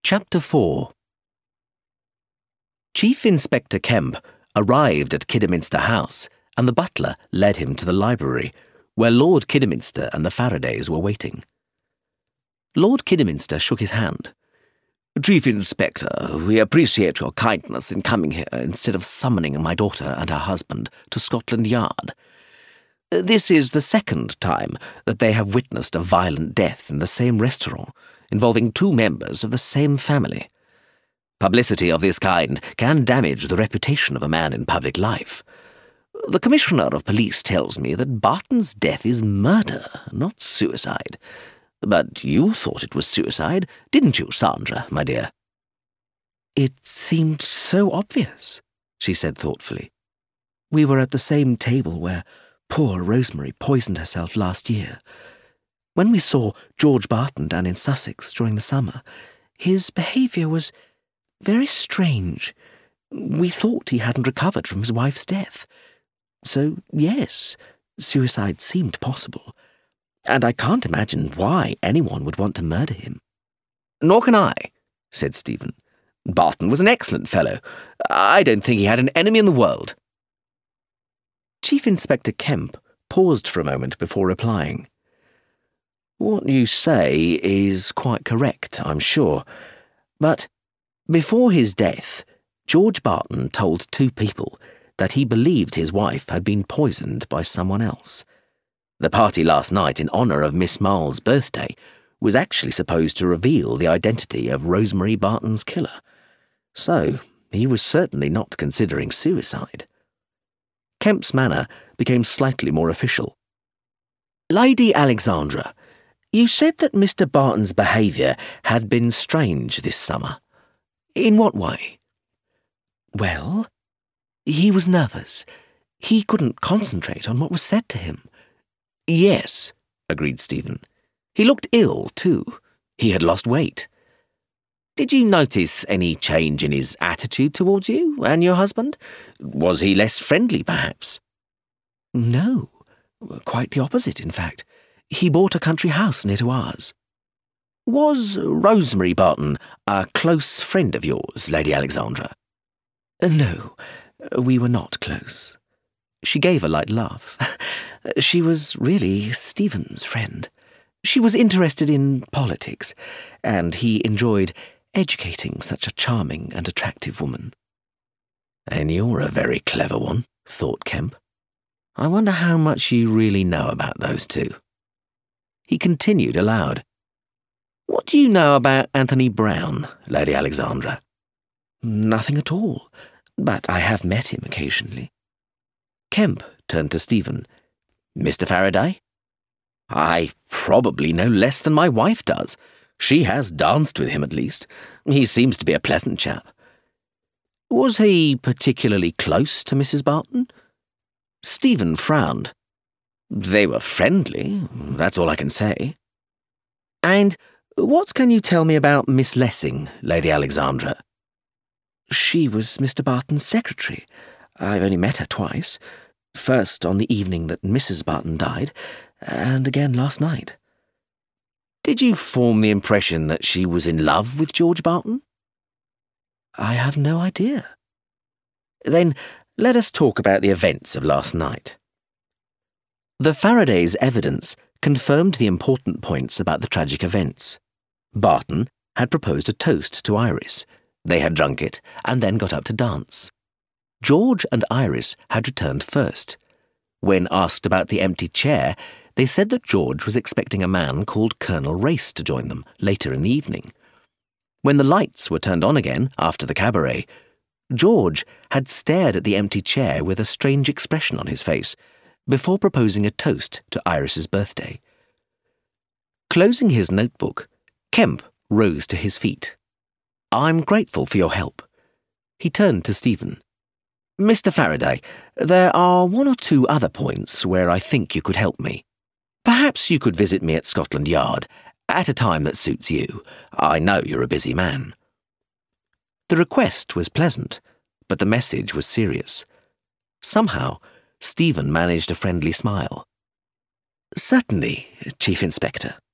Chapter 4. Chief Inspector Kemp arrived at Kidderminster House, and the butler led him to the library, where Lord Kidderminster and the Faradays were waiting. Lord Kidderminster shook his hand. "Chief Inspector, we appreciate your kindness in coming here instead of summoning my daughter and her husband to Scotland Yard. This is the second time that they have witnessed a violent death in the same restaurant, involving two members of the same family. Publicity of this kind can damage the reputation of a man in public life. The Commissioner of Police tells me that Barton's death is murder, not suicide. But you thought it was suicide, didn't you, Sandra, my dear?" "It seemed so obvious," she said thoughtfully. "We were at the same table where poor Rosemary poisoned herself last year. When we saw George Barton down in Sussex during the summer, his behaviour was very strange. We thought he hadn't recovered from his wife's death. So, yes, suicide seemed possible. And I can't imagine why anyone would want to murder him." "Nor can I," said Stephen. "Barton was an excellent fellow. I don't think he had an enemy in the world." Chief Inspector Kemp paused for a moment before replying. "What you say is quite correct, I'm sure. But before his death, George Barton told two people that he believed his wife had been poisoned by someone else. The party last night in honour of Miss Marl's birthday was actually supposed to reveal the identity of Rosemary Barton's killer. So he was certainly not considering suicide." Kemp's manner became slightly more official. "Lady Alexandra, you said that Mr. Barton's behaviour had been strange this summer. In what way?" "Well, he was nervous. He couldn't concentrate on what was said to him." "Yes," agreed Stephen. "He looked ill, too. He had lost weight. Did you notice any change in his attitude towards you and your husband? Was he less friendly, perhaps?" "No, quite the opposite, in fact. He bought a country house near to ours." "Was Rosemary Barton a close friend of yours, Lady Alexandra?" "No, we were not close." She gave a light laugh. "She was really Stephen's friend. She was interested in politics, and he enjoyed educating such a charming and attractive woman." "And you're a very clever one," thought Kemp. "I wonder how much you really know about those two." He continued aloud. "What do you know about Anthony Brown, Lady Alexandra?" "Nothing at all, but I have met him occasionally." Kemp turned to Stephen. "Mr. Faraday?" "I probably know less than my wife does. She has danced with him, at least. He seems to be a pleasant chap." "Was he particularly close to Mrs. Barton?" Stephen frowned. "They were friendly, that's all I can say." "And what can you tell me about Miss Lessing, Lady Alexandra?" "She was Mr. Barton's secretary. I've only met her twice. First on the evening that Mrs. Barton died, and again last night." "Did you form the impression that she was in love with George Barton?" "I have no idea." "Then let us talk about the events of last night." The Faradays' evidence confirmed the important points about the tragic events. Barton had proposed a toast to Iris. They had drunk it and then got up to dance. George and Iris had returned first. When asked about the empty chair, they said that George was expecting a man called Colonel Race to join them later in the evening. When the lights were turned on again after the cabaret, George had stared at the empty chair with a strange expression on his face before proposing a toast to Iris's birthday. Closing his notebook, Kemp rose to his feet. "I'm grateful for your help." He turned to Stephen. "Mr. Faraday, there are one or two other points where I think you could help me. Perhaps you could visit me at Scotland Yard at a time that suits you. I know you're a busy man." The request was pleasant, but the message was serious. Somehow, Stephen managed a friendly smile. "Certainly, Chief Inspector."